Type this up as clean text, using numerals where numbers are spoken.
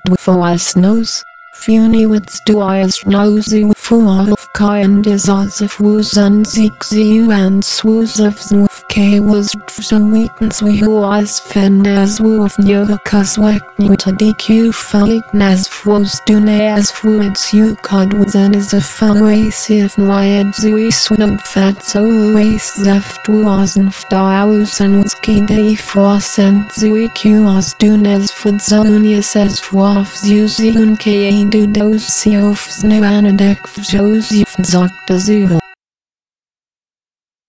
Voice knows. Funi with du eyes nosy full of kind is as if was and you and swooz of zwoof k was so weakens we who eyes fen as woof yoga cause wek new to dq falik nas fwoz dune as fluids you cod within is a falways if nyed zui swim fat so ways left was and fdaus and was key day for sent zui q as dune as food zonia says fwaf zuzi un k do those seofs no anadek shows you Dr. Zoo.